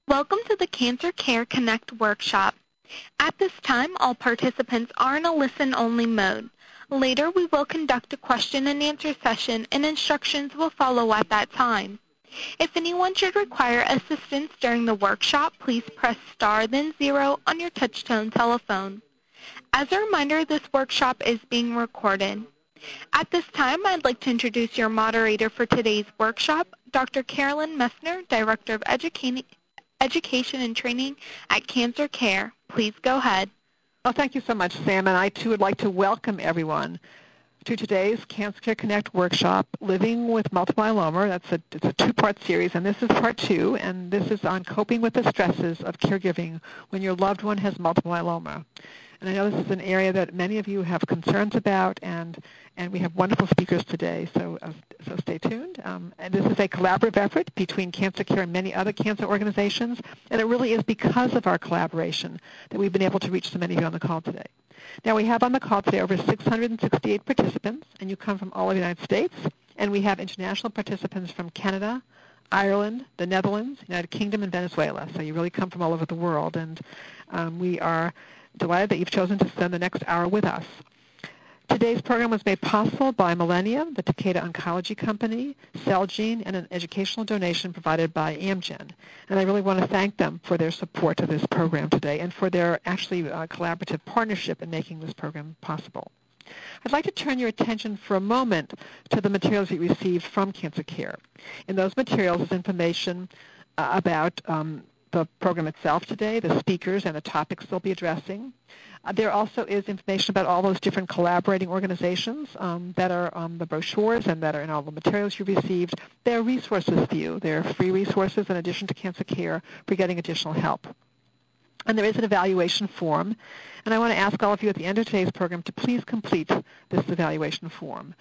Welcome to the Cancer Care Connect workshop. At this time, all participants are in a listen-only mode. Later, we will conduct a question-and-answer session, and instructions will follow at that time. If anyone should require assistance during the workshop, please press star then 0 on your touch-tone telephone. As a reminder, this workshop is being recorded. At this time, I'd like to introduce your moderator for today's workshop, Dr. Carolyn Messner, Director of Education and Training at Cancer Care. Please go ahead. Well, thank you so much, Sam, and I too would like to welcome everyone to today's Cancer Care Connect workshop, Living with Multiple Myeloma. It's a two-part series, and this is part 2, and this is on coping with the stresses of caregiving when your loved one has multiple myeloma. And I know this is an area that many of you have concerns about, and we have wonderful speakers today, so stay tuned. And this is a collaborative effort between Cancer Care and many other cancer organizations, and it really is because of our collaboration that we've been able to reach so many of you on the call today. Now, we have on the call today over 668 participants, and you come from all of the United States, and we have international participants from Canada, Ireland, the Netherlands, United Kingdom, and Venezuela. So you really come from all over the world, and we are delighted that you've chosen to spend the next hour with us. Today's program was made possible by Millennium, the Takeda Oncology Company, Celgene, and an educational donation provided by Amgen. And I really want to thank them for their support of this program today and for their actually collaborative partnership in making this program possible. I'd like to turn your attention for a moment to the materials you received from Cancer Care. In those materials is information about the program itself today, the speakers, and the topics they'll be addressing. There also is information about all those different collaborating organizations that are on the brochures and that are in all the materials you received. There are resources for you. There are free resources in addition to Cancer Care for getting additional help. And there is an evaluation form. And I want to ask all of you at the end of today's program to please complete this evaluation form.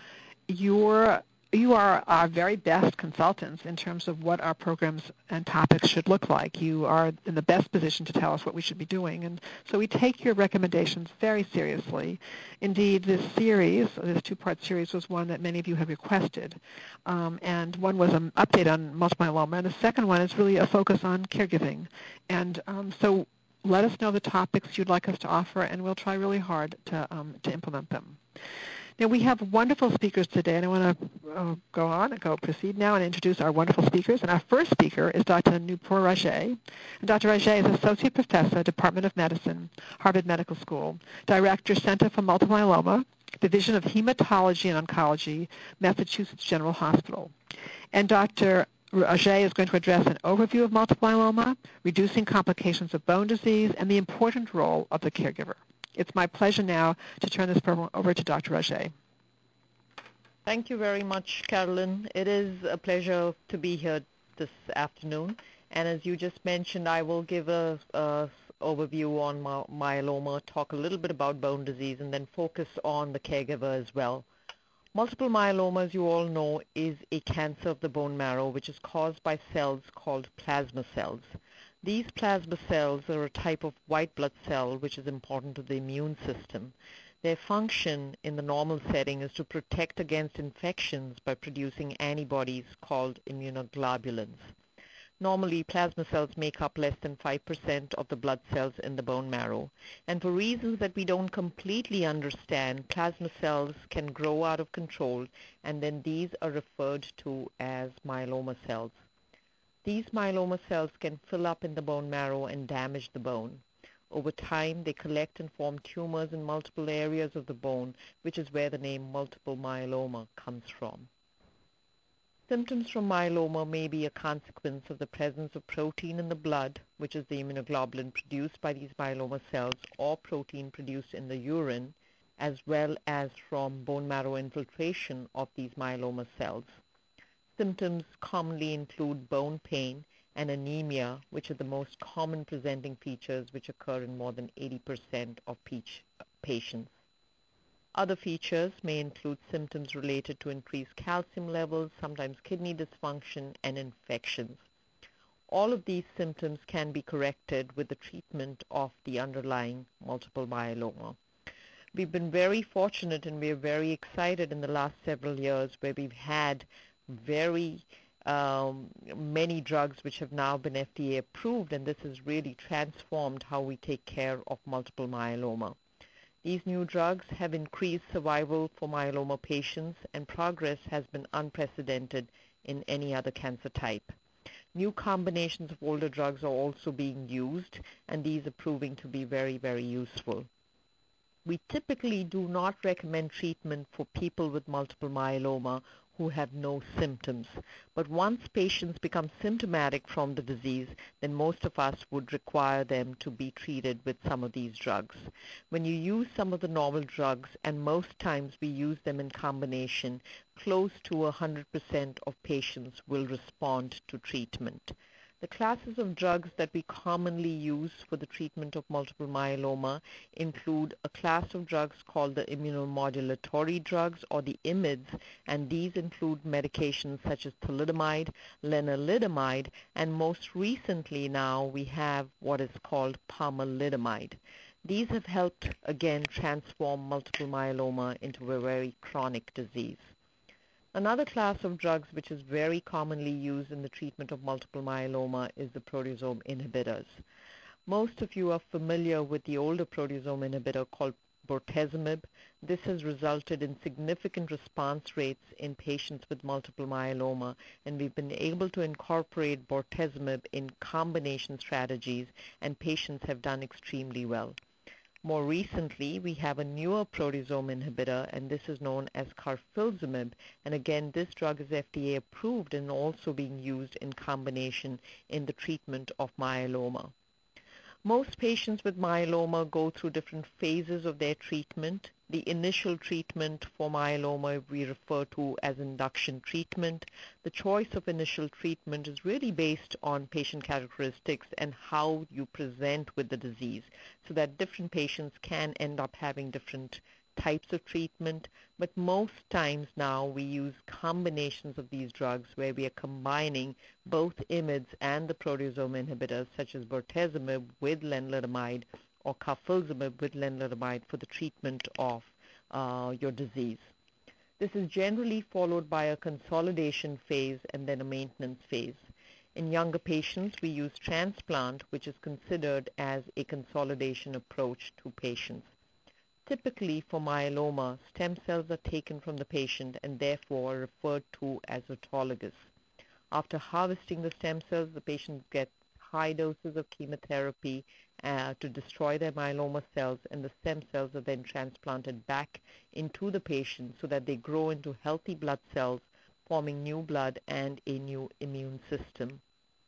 You are our very best consultants in terms of what our programs and topics should look like. You are in the best position to tell us what we should be doing, and so we take your recommendations very seriously. Indeed, this two-part series, was one that many of you have requested, and one was an update on multiple myeloma, and the second one is really a focus on caregiving. And so let us know the topics you'd like us to offer, and we'll try really hard to implement them. Now, we have wonderful speakers today, and I want to proceed now and introduce our wonderful speakers. And our first speaker is Dr. Nupur Raje. And Dr. Raje is Associate Professor, Department of Medicine, Harvard Medical School, Director, Center for Multiple Myeloma, Division of Hematology and Oncology, Massachusetts General Hospital. And Dr. Raje is going to address an overview of multiple myeloma, reducing complications of bone disease, and the important role of the caregiver. It's my pleasure now to turn this program over to Dr. Raje. Thank you very much, Carolyn. It is a pleasure to be here this afternoon. And as you just mentioned, I will give a overview on myeloma, talk a little bit about bone disease, and then focus on the caregiver as well. Multiple myeloma, as you all know, is a cancer of the bone marrow, which is caused by cells called plasma cells. These plasma cells are a type of white blood cell which is important to the immune system. Their function in the normal setting is to protect against infections by producing antibodies called immunoglobulins. Normally, plasma cells make up less than 5% of the blood cells in the bone marrow. And for reasons that we don't completely understand, plasma cells can grow out of control, and then these are referred to as myeloma cells. These myeloma cells can fill up in the bone marrow and damage the bone. Over time, they collect and form tumors in multiple areas of the bone, which is where the name multiple myeloma comes from. Symptoms from myeloma may be a consequence of the presence of protein in the blood, which is the immunoglobulin produced by these myeloma cells, or protein produced in the urine, as well as from bone marrow infiltration of these myeloma cells. Symptoms commonly include bone pain and anemia, which are the most common presenting features which occur in more than 80% of patients. Other features may include symptoms related to increased calcium levels, sometimes kidney dysfunction, and infections. All of these symptoms can be corrected with the treatment of the underlying multiple myeloma. We've been very fortunate and we're very excited in the last several years where we've had very many drugs which have now been FDA approved, and this has really transformed how we take care of multiple myeloma. These new drugs have increased survival for myeloma patients, and progress has been unprecedented in any other cancer type. New combinations of older drugs are also being used, and these are proving to be very, very useful. We typically do not recommend treatment for people with multiple myeloma who have no symptoms. But once patients become symptomatic from the disease, then most of us would require them to be treated with some of these drugs. When you use some of the novel drugs, and most times we use them in combination, close to 100% of patients will respond to treatment. The classes of drugs that we commonly use for the treatment of multiple myeloma include a class of drugs called the immunomodulatory drugs, or the IMiDs, and these include medications such as thalidomide, lenalidomide, and most recently now we have what is called pomalidomide. These have helped, again, transform multiple myeloma into a very chronic disease. Another class of drugs which is very commonly used in the treatment of multiple myeloma is the proteasome inhibitors. Most of you are familiar with the older proteasome inhibitor called bortezomib. This has resulted in significant response rates in patients with multiple myeloma, and we've been able to incorporate bortezomib in combination strategies, and patients have done extremely well. More recently, we have a newer proteasome inhibitor, and this is known as carfilzomib. And again, this drug is FDA approved and also being used in combination in the treatment of myeloma. Most patients with myeloma go through different phases of their treatment. The initial treatment for myeloma we refer to as induction treatment. The choice of initial treatment is really based on patient characteristics and how you present with the disease, so that different patients can end up having different types of treatment, but most times now we use combinations of these drugs where we are combining both IMiDs and the proteasome inhibitors such as bortezomib with lenalidomide or carfilzomib with lenalidomide for the treatment of your disease. This is generally followed by a consolidation phase and then a maintenance phase. In younger patients, we use transplant, which is considered as a consolidation approach to patients. Typically for myeloma, stem cells are taken from the patient and therefore referred to as autologous. After harvesting the stem cells, the patient gets high doses of chemotherapy to destroy their myeloma cells, and the stem cells are then transplanted back into the patient so that they grow into healthy blood cells, forming new blood and a new immune system.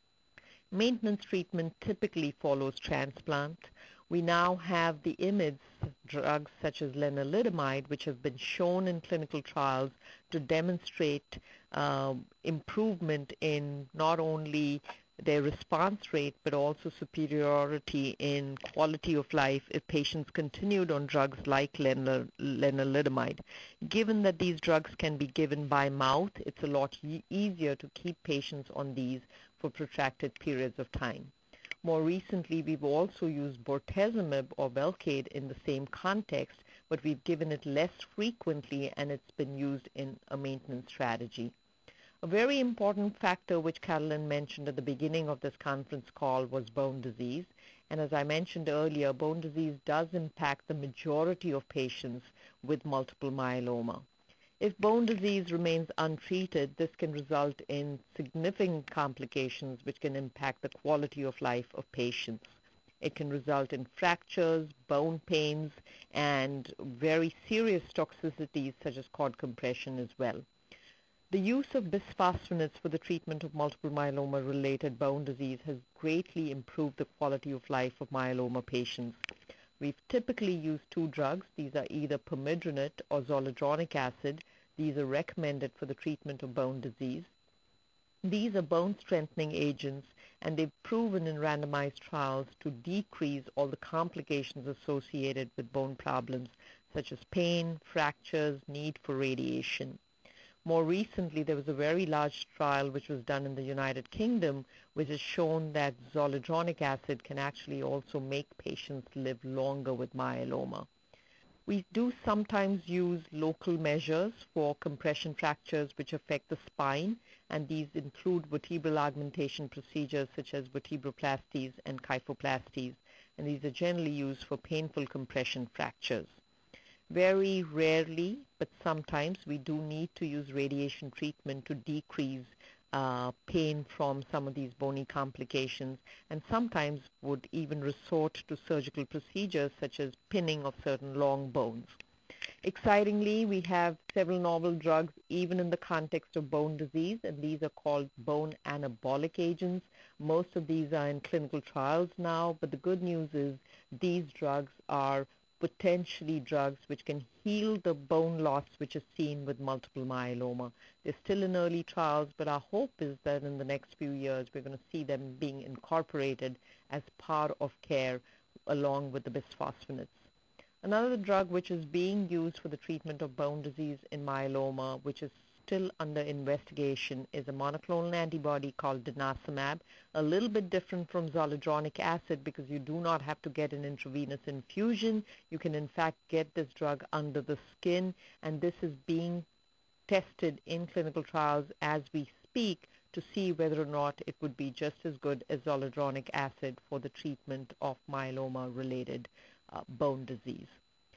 Maintenance treatment typically follows transplant. We now have the IMiDs drugs such as lenalidomide, which have been shown in clinical trials to demonstrate improvement in not only their response rate but also superiority in quality of life if patients continued on drugs like lenalidomide. Given that these drugs can be given by mouth, it's a lot easier to keep patients on these for protracted periods of time. More recently, we've also used bortezomib or Velcade in the same context, but we've given it less frequently, and it's been used in a maintenance strategy. A very important factor which Carolyn mentioned at the beginning of this conference call was bone disease. And as I mentioned earlier, bone disease does impact the majority of patients with multiple myeloma. If bone disease remains untreated, this can result in significant complications which can impact the quality of life of patients. It can result in fractures, bone pains, and very serious toxicities such as cord compression as well. The use of bisphosphonates for the treatment of multiple myeloma-related bone disease has greatly improved the quality of life of myeloma patients. We've typically used two drugs. These are either pomidronate or zoledronic acid. These are recommended for the treatment of bone disease. These are bone strengthening agents, and they've proven in randomized trials to decrease all the complications associated with bone problems such as pain, fractures, need for radiation. More recently, there was a very large trial which was done in the United Kingdom, which has shown that zoledronic acid can actually also make patients live longer with myeloma. We do sometimes use local measures for compression fractures which affect the spine, and these include vertebral augmentation procedures such as vertebroplasties and kyphoplasties, and these are generally used for painful compression fractures. Very rarely, but sometimes, we do need to use radiation treatment to decrease pain from some of these bony complications, and sometimes would even resort to surgical procedures such as pinning of certain long bones. Excitingly, we have several novel drugs even in the context of bone disease, and these are called bone anabolic agents. Most of these are in clinical trials now, but the good news is these drugs are potentially drugs which can heal the bone loss which is seen with multiple myeloma. They're still in early trials, but our hope is that in the next few years we're going to see them being incorporated as part of care along with the bisphosphonates. Another drug which is being used for the treatment of bone disease in myeloma, which is still under investigation, is a monoclonal antibody called denosumab, a little bit different from zoledronic acid because you do not have to get an intravenous infusion. You can in fact get this drug under the skin, and this is being tested in clinical trials as we speak to see whether or not it would be just as good as zoledronic acid for the treatment of myeloma-related bone disease.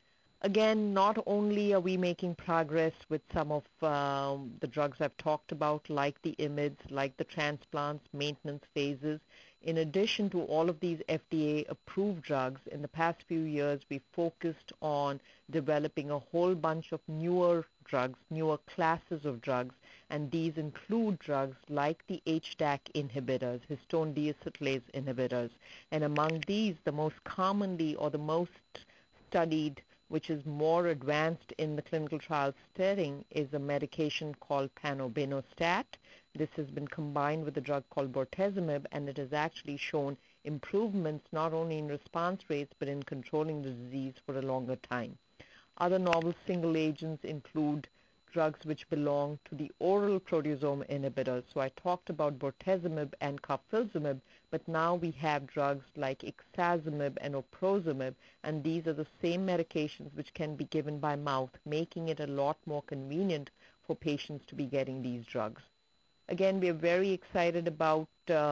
Again, not only are we making progress with some of the drugs I've talked about, like the IMiDs, like the transplants, maintenance phases. In addition to all of these FDA-approved drugs, in the past few years, we focused on developing a whole bunch of newer drugs, newer classes of drugs, and these include drugs like the HDAC inhibitors, histone deacetylase inhibitors. And among these, the most commonly or the most studied, which is more advanced in the clinical trial setting, is a medication called panobinostat. This has been combined with a drug called bortezomib, and it has actually shown improvements not only in response rates but in controlling the disease for a longer time. Other novel single agents include drugs which belong to the oral proteasome inhibitors. So I talked about bortezomib and carfilzomib, but now we have drugs like ixazomib and oprozomib, and these are the same medications which can be given by mouth, making it a lot more convenient for patients to be getting these drugs. Again, we are very excited about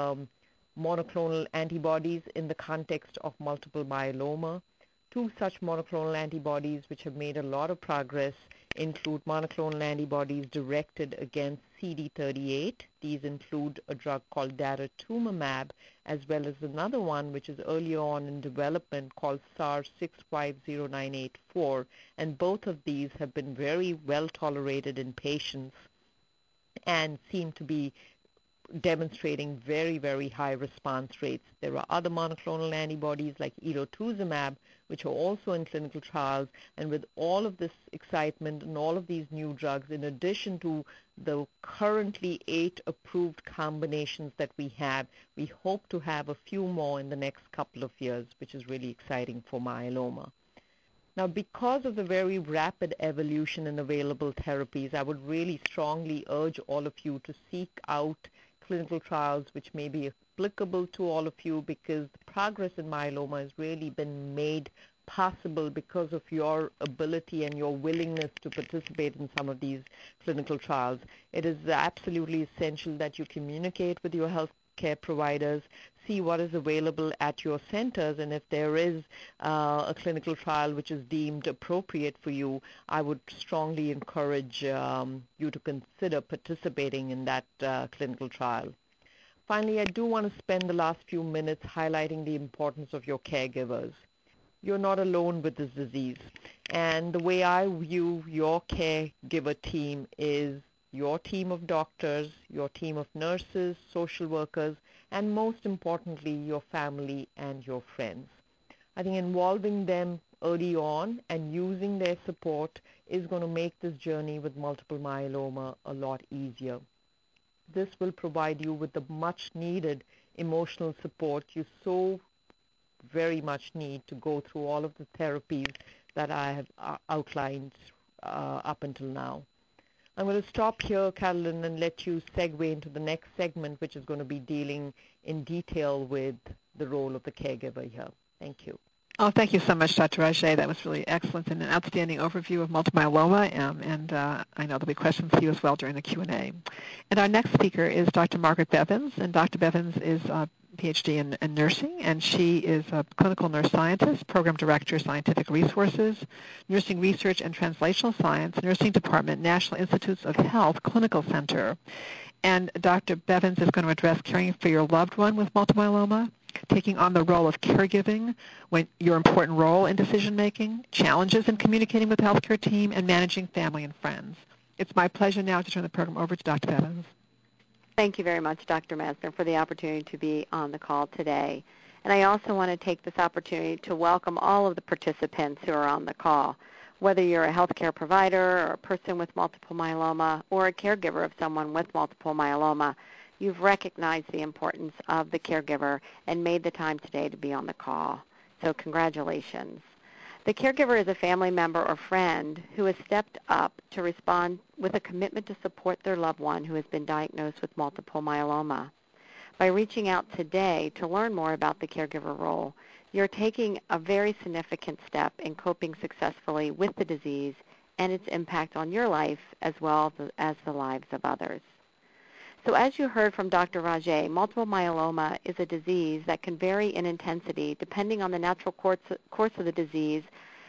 monoclonal antibodies in the context of multiple myeloma. Two such monoclonal antibodies which have made a lot of progress include monoclonal antibodies directed against CD38. These include a drug called daratumumab, as well as another one which is earlier on in development called SAR 650984, and both of these have been very well tolerated in patients and seem to be demonstrating very, very high response rates. There are other monoclonal antibodies like elotuzumab, which are also in clinical trials, and with all of this excitement and all of these new drugs, in addition to the currently 8 approved combinations that we have, we hope to have a few more in the next couple of years, which is really exciting for myeloma. Now, because of the very rapid evolution in available therapies, I would really strongly urge all of you to seek out clinical trials which may be applicable to all of you, because the progress in myeloma has really been made possible because of your ability and your willingness to participate in some of these clinical trials. It is absolutely essential that you communicate with your health care providers, see what is available at your centers, and if there is a clinical trial which is deemed appropriate for you, I would strongly encourage you to consider participating in that clinical trial. Finally, I do want to spend the last few minutes highlighting the importance of your caregivers. You're not alone with this disease, and the way I view your caregiver team is your team of doctors, your team of nurses, social workers, and most importantly, your family and your friends. I think involving them early on and using their support is going to make this journey with multiple myeloma a lot easier. This will provide you with the much needed emotional support you so very much need to go through all of the therapies that I have outlined up until now. I'm going to stop here, Carolyn, and let you segue into the next segment, which is going to be dealing in detail with the role of the caregiver here. Thank you. Oh, thank you so much, Dr. Rajay. That was really excellent and an outstanding overview of multiple myeloma, and I know there'll be questions for you as well during the Q&A. And our next speaker is Dr. Margaret Bevans, and Dr. Bevans is a PhD in nursing, and she is a clinical nurse scientist, program director, scientific resources, nursing research and translational science, nursing department, National Institutes of Health Clinical Center. And Dr. Bevans is going to address caring for your loved one with multiple myeloma, taking on the role of caregiving, your important role in decision-making, challenges in communicating with the healthcare team, and managing family and friends. It's my pleasure now to turn the program over to Dr. Bevans. Thank you very much, Dr. Masner, for the opportunity to be on the call today. And I also want to take this opportunity to welcome all of the participants who are on the call. Whether you're a healthcare provider or a person with multiple myeloma or a caregiver of someone with multiple myeloma, you've recognized the importance of the caregiver and made the time today to be on the call. So congratulations. The caregiver is a family member or friend who has stepped up to respond with a commitment to support their loved one who has been diagnosed with multiple myeloma. By reaching out today to learn more about the caregiver role, you're taking a very significant step in coping successfully with the disease and its impact on your life as well as the lives of others. So as you heard from Dr. Rajay, multiple myeloma is a disease that can vary in intensity depending on the natural course of the disease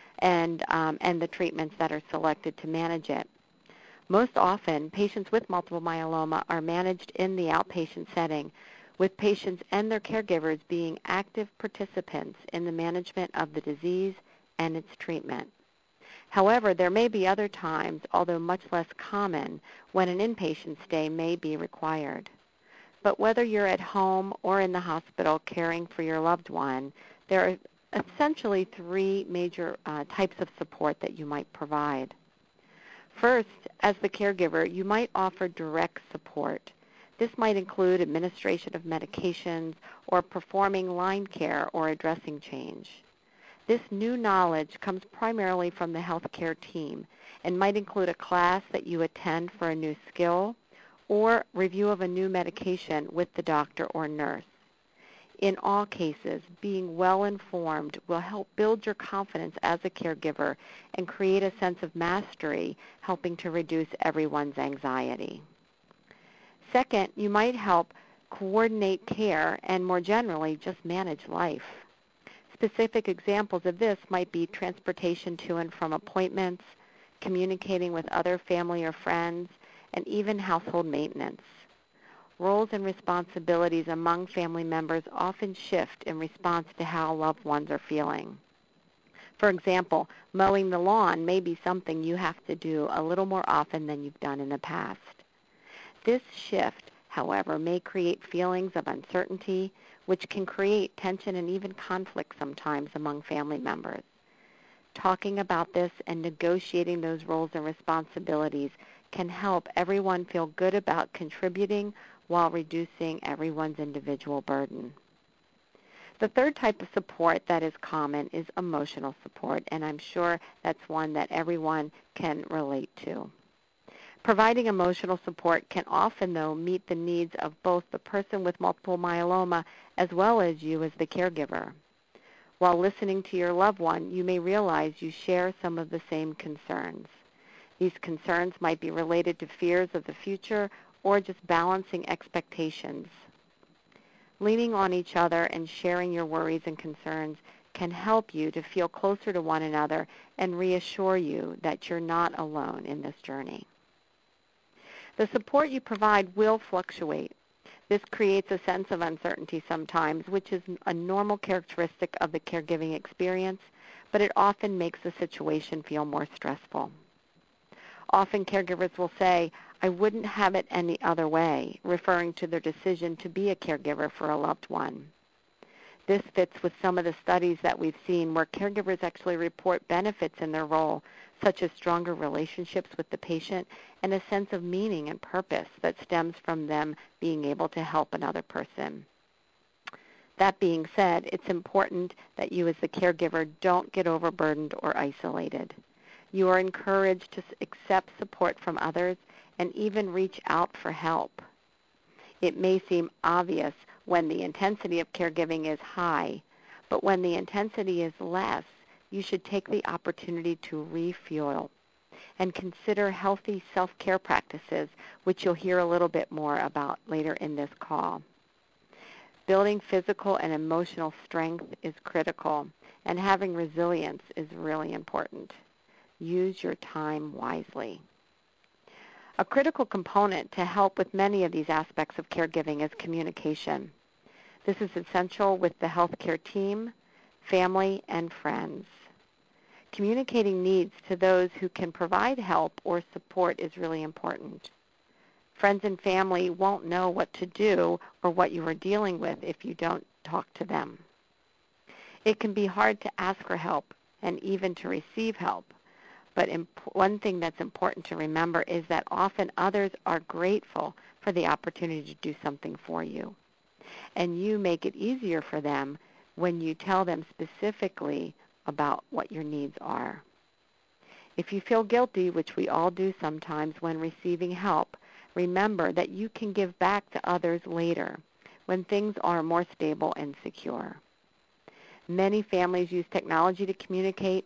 and the treatments that are selected to manage it. Most often, patients with multiple myeloma are managed in the outpatient setting, with patients and their caregivers being active participants in the management of the disease and its treatment. However, there may be other times, although much less common, when an inpatient stay may be required. But whether you're at home or in the hospital caring for your loved one, there are essentially three major types of support that you might provide. First, as the caregiver, you might offer direct support. This might include administration of medications or performing line care or a dressing change. This new knowledge comes primarily from the healthcare team and might include a class that you attend for a new skill or review of a new medication with the doctor or nurse. In all cases, being well-informed will help build your confidence as a caregiver and create a sense of mastery, helping to reduce everyone's anxiety. Second, you might help coordinate care and more generally just manage life. Specific examples of this might be transportation to and from appointments, communicating with other family or friends, and even household maintenance. Roles and responsibilities among family members often shift in response to how loved ones are feeling. For example, mowing the lawn may be something you have to do a little more often than you've done in the past. This shift, however, may create feelings of uncertainty, which can create tension and even conflict sometimes among family members. Talking about this and negotiating those roles and responsibilities can help everyone feel good about contributing while reducing everyone's individual burden. The third type of support that is common is emotional support, and I'm sure that's one that everyone can relate to. Providing emotional support can often, though, meet the needs of both the person with multiple myeloma as well as you as the caregiver. While listening to your loved one, you may realize you share some of the same concerns. These concerns might be related to fears of the future or just balancing expectations. Leaning on each other and sharing your worries and concerns can help you to feel closer to one another and reassure you that you're not alone in this journey. The support you provide will fluctuate. This creates a sense of uncertainty sometimes, which is a normal characteristic of the caregiving experience, but it often makes the situation feel more stressful. Often caregivers will say, "I wouldn't have it any other way," referring to their decision to be a caregiver for a loved one. This fits with some of the studies that we've seen where caregivers actually report benefits in their role, such as stronger relationships with the patient and a sense of meaning and purpose that stems from them being able to help another person. That being said, it's important that you as the caregiver don't get overburdened or isolated. You are encouraged to accept support from others and even reach out for help. It may seem obvious when the intensity of caregiving is high, But when the intensity is less, you should take the opportunity to refuel and consider healthy self-care practices, which you'll hear a little bit more about later in this call. Building physical and emotional strength is critical, and having resilience is really important. Use your time wisely. A critical component to help with many of these aspects of caregiving is communication. This is essential with the healthcare team, family, and friends. Communicating needs to those who can provide help or support is really important. Friends and family won't know what to do or what you are dealing with if you don't talk to them. It can be hard to ask for help and even to receive help, but one thing that's important to remember is that often others are grateful for the opportunity to do something for you, and you make it easier for them when you tell them specifically about what your needs are. If you feel guilty, which we all do sometimes when receiving help, remember that you can give back to others later when things are more stable and secure. Many families use technology to communicate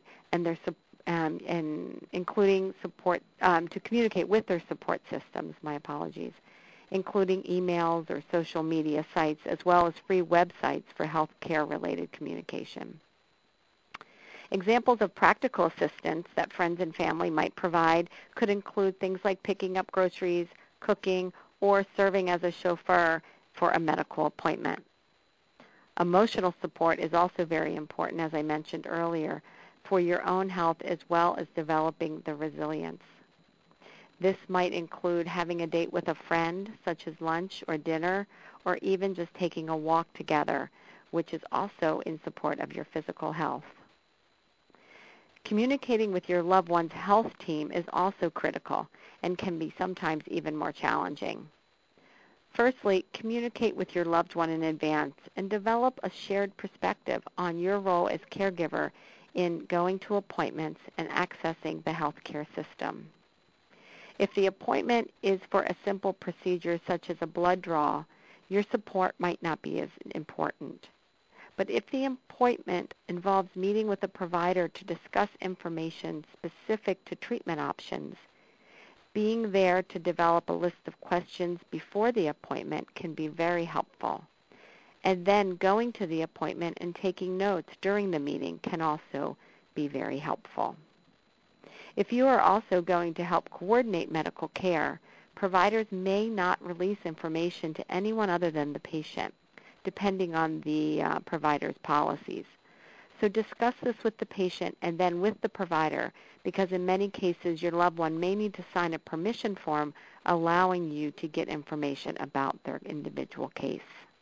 including support to communicate with their support systems. Including emails or social media sites, as well as free websites for healthcare-related communication. Examples of practical assistance that friends and family might provide could include things like picking up groceries, cooking, or serving as a chauffeur for a medical appointment. Emotional support is also very important, as I mentioned earlier, for your own health as well as developing the resilience. This might include having a date with a friend, such as lunch or dinner, or even just taking a walk together, which is also in support of your physical health. Communicating with your loved one's health team is also critical and can be sometimes even more challenging. Firstly, communicate with your loved one in advance and develop a shared perspective on your role as caregiver in going to appointments and accessing the healthcare system. If the appointment is for a simple procedure such as a blood draw, your support might not be as important. But if the appointment involves meeting with a provider to discuss information specific to treatment options, being there to develop a list of questions before the appointment can be very helpful. And then going to the appointment and taking notes during the meeting can also be very helpful. If you are also going to help coordinate medical care, providers may not release information to anyone other than the patient, depending on the provider's policies. So discuss this with the patient and then with the provider, because in many cases your loved one may need to sign a permission form allowing you to get information about their individual case.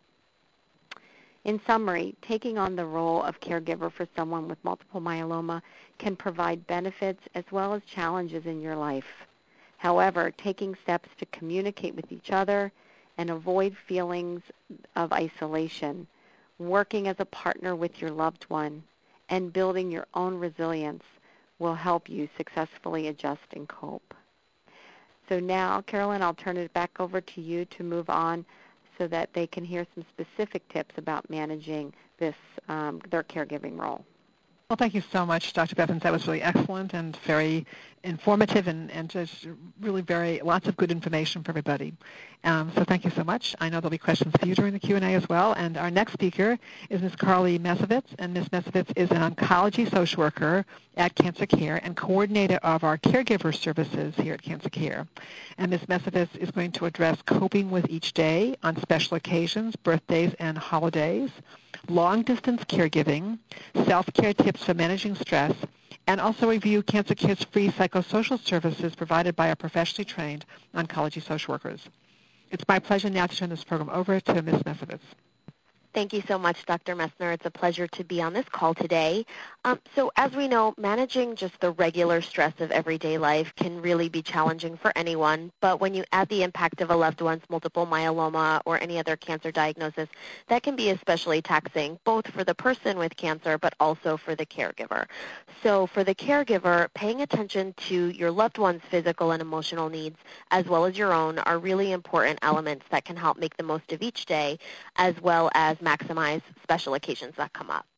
In summary, taking on the role of caregiver for someone with multiple myeloma can provide benefits as well as challenges in your life. However, taking steps to communicate with each other and avoid feelings of isolation, working as a partner with your loved one, and building your own resilience will help you successfully adjust and cope. So now, Carolyn, I'll turn it back over to you to move on so that they can hear some specific tips about managing this their caregiving role. Well, thank you so much, Dr. Bevans. That was really excellent and very informative and just really lots of good information for everybody. So thank you so much. I know there'll be questions for you during the Q&A as well. And our next speaker is Ms. Carly Mesovitz, and Ms. Mesovitz is an oncology social worker at Cancer Care and coordinator of our caregiver services here at Cancer Care. And Ms. Mesovitz is going to address coping with each day on special occasions, birthdays, and holidays, long-distance caregiving, self-care tips for managing stress, and also review Cancer Care's free psychosocial services provided by our professionally trained oncology social workers. It's my pleasure now to turn this program over to Ms. Mesovitz. Thank you so much, Dr. Messner. It's a pleasure to be on this call today. So as we know, managing just the regular stress of everyday life can really be challenging for anyone, but when you add the impact of a loved one's multiple myeloma or any other cancer diagnosis, that can be especially taxing, both for the person with cancer, but also for the caregiver. So for the caregiver, paying attention to your loved one's physical and emotional needs, as well as your own, are really important elements that can help make the most of each day, as well as maximize special occasions that come up.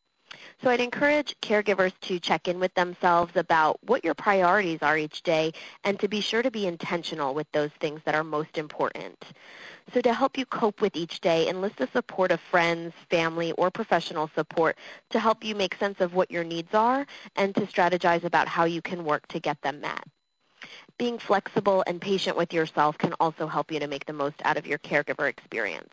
So I'd encourage caregivers to check in with themselves about what your priorities are each day and to be sure to be intentional with those things that are most important. So to help you cope with each day, enlist the support of friends, family, or professional support to help you make sense of what your needs are and to strategize about how you can work to get them met. Being flexible and patient with yourself can also help you to make the most out of your caregiver experience.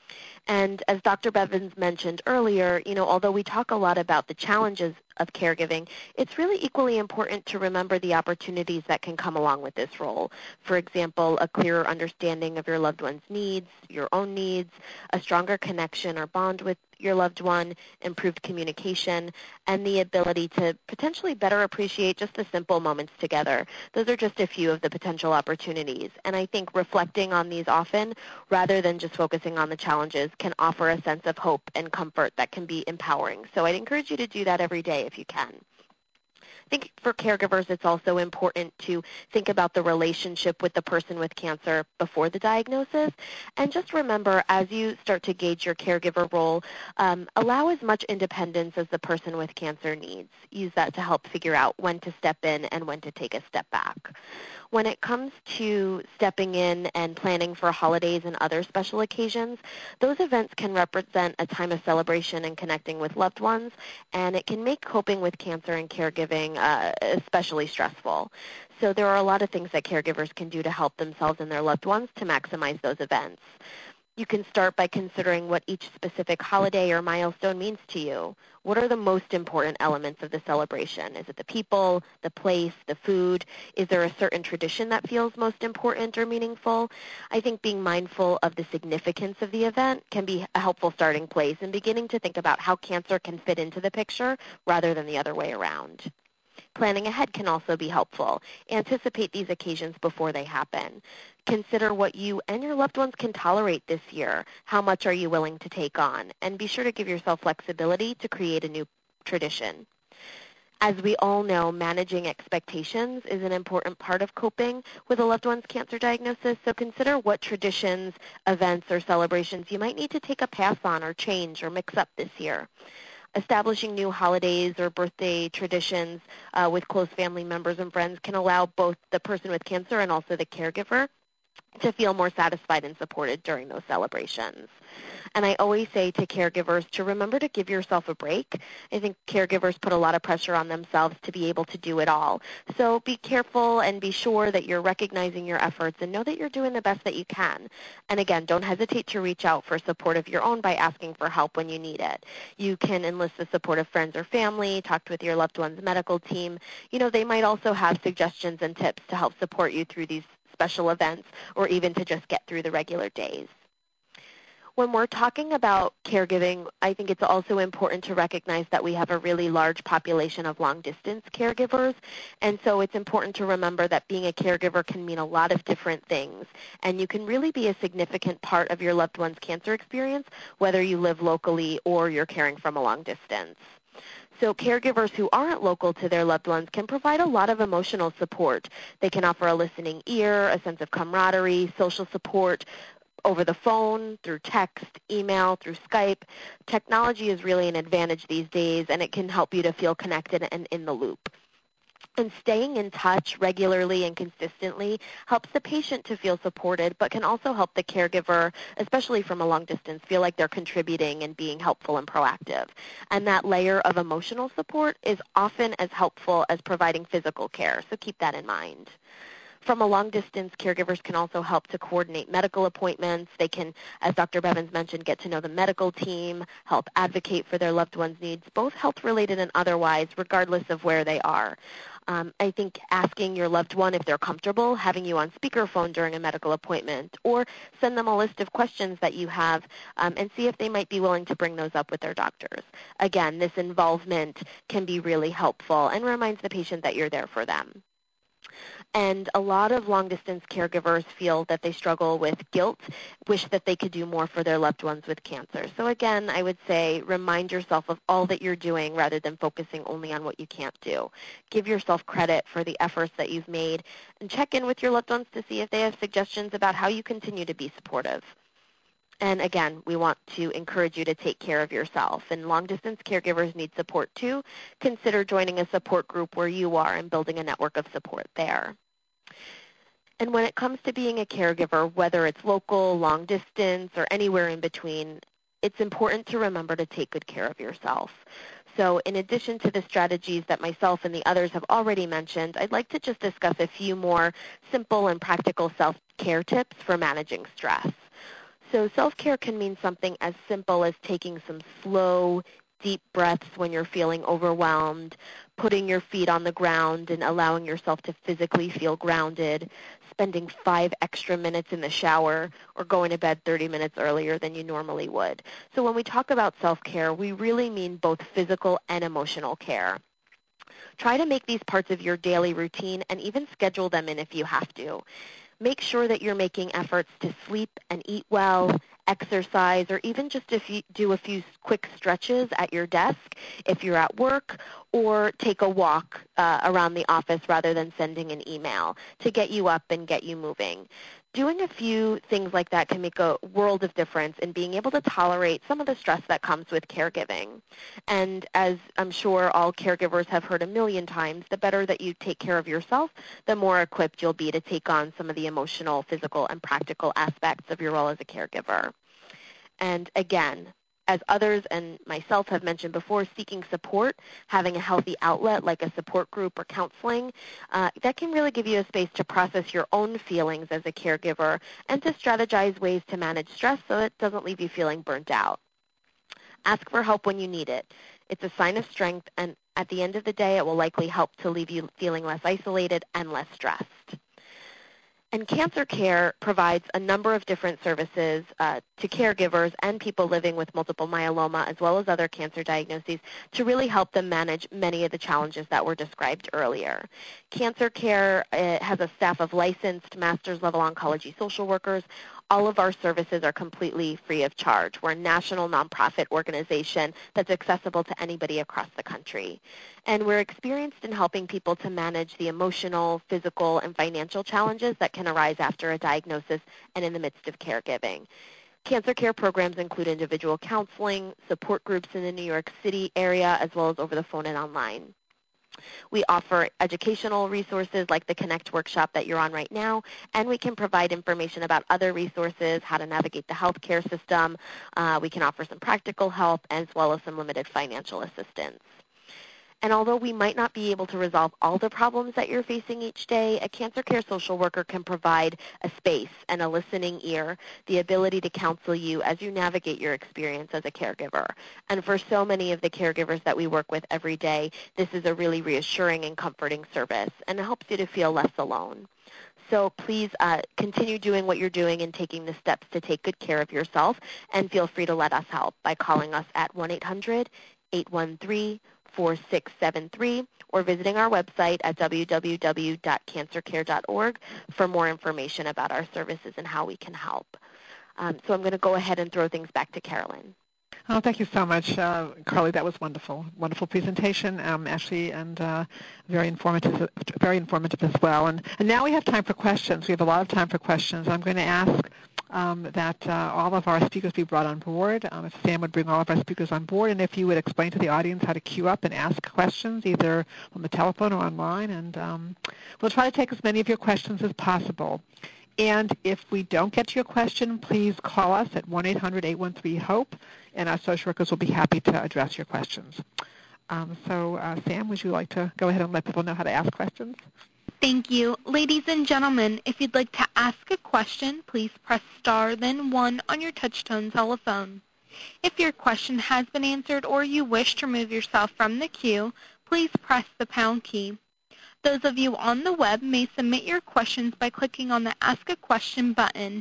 And as Dr. Bevans mentioned earlier, although we talk a lot about the challenges of caregiving, it's really equally important to remember the opportunities that can come along with this role. For example, a clearer understanding of your loved one's needs, your own needs, a stronger connection or bond with your loved one, improved communication, and the ability to potentially better appreciate just the simple moments together. Those are just a few of the potential opportunities. And I think reflecting on these often, rather than just focusing on the challenges, can offer a sense of hope and comfort that can be empowering. So I'd encourage you to do that every day if you can. I think for caregivers, it's also important to think about the relationship with the person with cancer before the diagnosis. And just remember, as you start to gauge your caregiver role, allow as much independence as the person with cancer needs. Use that to help figure out when to step in and when to take a step back. When it comes to stepping in and planning for holidays and other special occasions, those events can represent a time of celebration and connecting with loved ones, and it can make coping with cancer and caregiving especially stressful. So there are a lot of things that caregivers can do to help themselves and their loved ones to maximize those events. You can start by considering what each specific holiday or milestone means to you. What are the most important elements of the celebration? Is it the people, the place, the food? Is there a certain tradition that feels most important or meaningful? I think being mindful of the significance of the event can be a helpful starting place in beginning to think about how cancer can fit into the picture rather than the other way around. Planning ahead can also be helpful. Anticipate these occasions before they happen. Consider what you and your loved ones can tolerate this year. How much are you willing to take on? And be sure to give yourself flexibility to create a new tradition. As we all know, managing expectations is an important part of coping with a loved one's cancer diagnosis, so consider what traditions, events, or celebrations you might need to take a pass on or change or mix up this year. Establishing new holidays or birthday traditions with close family members and friends can allow both the person with cancer and also the caregiver to feel more satisfied and supported during those celebrations. And I always say to caregivers to remember to give yourself a break. I think caregivers put a lot of pressure on themselves to be able to do it all. So be careful and be sure that you're recognizing your efforts and know that you're doing the best that you can. And again, don't hesitate to reach out for support of your own by asking for help when you need it. You can enlist the support of friends or family, talk with your loved one's medical team. They might also have suggestions and tips to help support you through these special events or even to just get through the regular days. When we're talking about caregiving, I think it's also important to recognize that we have a really large population of long-distance caregivers, and so it's important to remember that being a caregiver can mean a lot of different things, and you can really be a significant part of your loved one's cancer experience, whether you live locally or you're caring from a long distance. So caregivers who aren't local to their loved ones can provide a lot of emotional support. They can offer a listening ear, a sense of camaraderie, social support, over the phone, through text, email, through Skype. Technology is really an advantage these days, and it can help you to feel connected and in the loop. And staying in touch regularly and consistently helps the patient to feel supported, but can also help the caregiver, especially from a long distance, feel like they're contributing and being helpful and proactive. And that layer of emotional support is often as helpful as providing physical care, so keep that in mind. From a long distance, caregivers can also help to coordinate medical appointments. They can, as Dr. Bevans mentioned, get to know the medical team, help advocate for their loved one's needs, both health-related and otherwise, regardless of where they are. I think asking your loved one if they're comfortable having you on speakerphone during a medical appointment, or send them a list of questions that you have and see if they might be willing to bring those up with their doctors. Again, this involvement can be really helpful and reminds the patient that you're there for them. And a lot of long-distance caregivers feel that they struggle with guilt, wish that they could do more for their loved ones with cancer. So again, I would say remind yourself of all that you're doing rather than focusing only on what you can't do. Give yourself credit for the efforts that you've made and check in with your loved ones to see if they have suggestions about how you continue to be supportive. And again, we want to encourage you to take care of yourself. And long-distance caregivers need support too. Consider joining a support group where you are and building a network of support there. And when it comes to being a caregiver, whether it's local, long distance, or anywhere in between, it's important to remember to take good care of yourself. So in addition to the strategies that myself and the others have already mentioned, I'd like to just discuss a few more simple and practical self-care tips for managing stress. So self-care can mean something as simple as taking some slow, deep breaths when you're feeling overwhelmed, putting your feet on the ground and allowing yourself to physically feel grounded, spending 5 extra minutes in the shower, or going to bed 30 minutes earlier than you normally would. So when we talk about self-care, we really mean both physical and emotional care. Try to make these parts of your daily routine and even schedule them in if you have to. Make sure that you're making efforts to sleep and eat well, exercise, or even just if you do a few quick stretches at your desk if you're at work, or take a walk around the office rather than sending an email to get you up and get you moving. Doing a few things like that can make a world of difference in being able to tolerate some of the stress that comes with caregiving. And as I'm sure all caregivers have heard a million times, the better that you take care of yourself, the more equipped you'll be to take on some of the emotional, physical, and practical aspects of your role as a caregiver. And again, as others and myself have mentioned before, seeking support, having a healthy outlet like a support group or counseling, that can really give you a space to process your own feelings as a caregiver and to strategize ways to manage stress so it doesn't leave you feeling burnt out. Ask for help when you need it. It's a sign of strength, and at the end of the day, it will likely help to leave you feeling less isolated and less stressed. And Cancer Care provides a number of different services to caregivers and people living with multiple myeloma as well as other cancer diagnoses to really help them manage many of the challenges that were described earlier. Cancer Care has a staff of licensed master's level oncology social workers. All of our services are completely free of charge. We're a national nonprofit organization that's accessible to anybody across the country. And we're experienced in helping people to manage the emotional, physical, and financial challenges that can arise after a diagnosis and in the midst of caregiving. Cancer Care programs include individual counseling, support groups in the New York City area, as well as over the phone and online. We offer educational resources like the Connect workshop that you're on right now, and we can provide information about other resources, how to navigate the healthcare system. We can offer some practical help as well as some limited financial assistance. And although we might not be able to resolve all the problems that you're facing each day, a Cancer Care social worker can provide a space and a listening ear, the ability to counsel you as you navigate your experience as a caregiver. And for so many of the caregivers that we work with every day, this is a really reassuring and comforting service, and it helps you to feel less alone. So please continue doing what you're doing and taking the steps to take good care of yourself, and feel free to let us help by calling us at 1-800-813-4673 or visiting our website at www.cancercare.org for more information about our services and how we can help. So I'm going to go ahead and throw things back to Carolyn. Oh, thank you so much, Carly. That was wonderful. Wonderful presentation, Ashley, and very informative as well. And now we have time for questions. We have a lot of time for questions. I'm going to ask that all of our speakers be brought on board. If Sam would bring all of our speakers on board, and if you would explain to the audience how to queue up and ask questions, either on the telephone or online. And we'll try to take as many of your questions as possible. And if we don't get to your question, please call us at 1-800-813-HOPE, and our social workers will be happy to address your questions. Sam, would you like to go ahead and let people know how to ask questions? Thank you. Ladies and gentlemen, if you'd like to ask a question, please press star then 1 on your touch-tone telephone. If your question has been answered or you wish to remove yourself from the queue, please press the pound key. Those of you on the web may submit your questions by clicking on the Ask a Question button.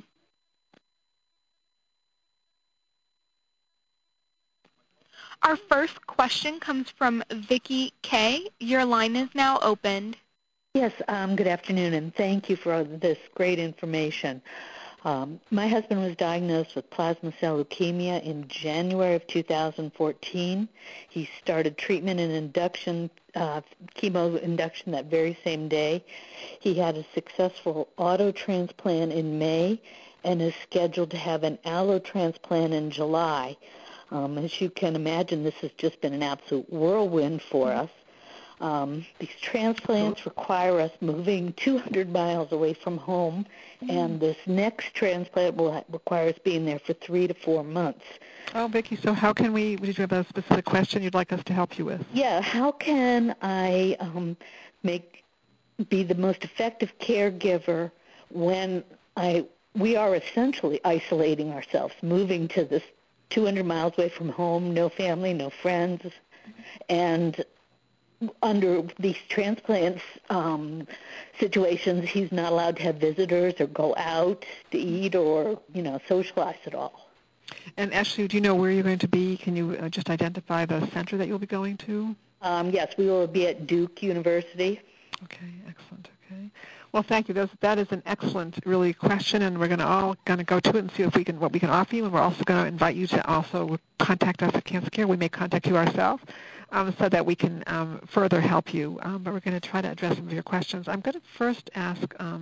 Our first question comes from Vicki K. Your line is now opened. Yes, good afternoon, and thank you for this great information. My husband was diagnosed with plasma cell leukemia in January of 2014. He started treatment and induction, chemo induction that very same day. He had a successful auto transplant in May, and is scheduled to have an allotransplant in July. As you can imagine, this has just been an absolute whirlwind for us. These transplants require us moving 200 miles away from home, and this next transplant will require us being there for 3 to 4 months. Oh, Vicki, so how can we, did you have a specific question you'd like us to help you with? Yeah, how can I be the most effective caregiver when we are essentially isolating ourselves, moving to this 200 miles away from home, no family, no friends, and under these transplants situations, he's not allowed to have visitors or go out to eat or, socialize at all. And Ashley, do you know where you're going to be? Can you just identify the center that you'll be going to? Yes, we will be at Duke University. Okay, excellent. Okay. Well, thank you. That is an excellent, really, question, and we're going to go to it and see what we can offer you. And we're also going to invite you to also contact us at Cancer Care. We may contact you ourselves so that we can further help you. But we're going to try to address some of your questions. I'm going to first ask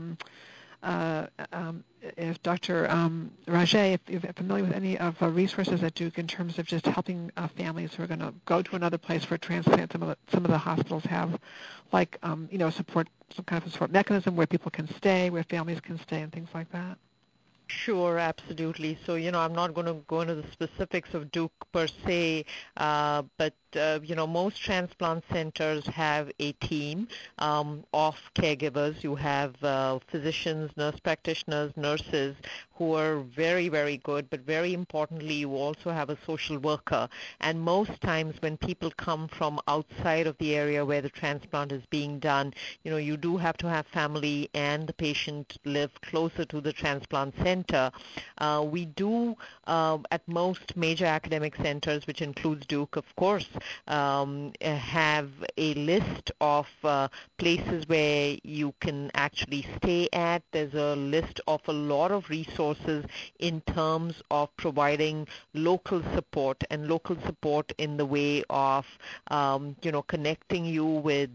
if Dr. Raje, if you're familiar with any of the resources at Duke in terms of just helping families who are going to go to another place for a transplant. Some of the hospitals have, like, support, some kind of a support mechanism where people can stay, where families can stay, and things like that. Sure, absolutely. So, I'm not going to go into the specifics of Duke per se, but most transplant centers have a team of caregivers. You have physicians, nurse practitioners, nurses who are very, very good, but very importantly, you also have a social worker. And most times when people come from outside of the area where the transplant is being done, you do have to have family and the patient live closer to the transplant center. We do, at most major academic centers, which includes Duke, of course, have a list of places where you can actually stay at. There's a list of a lot of resources in terms of providing local support, and local support in the way of, connecting you with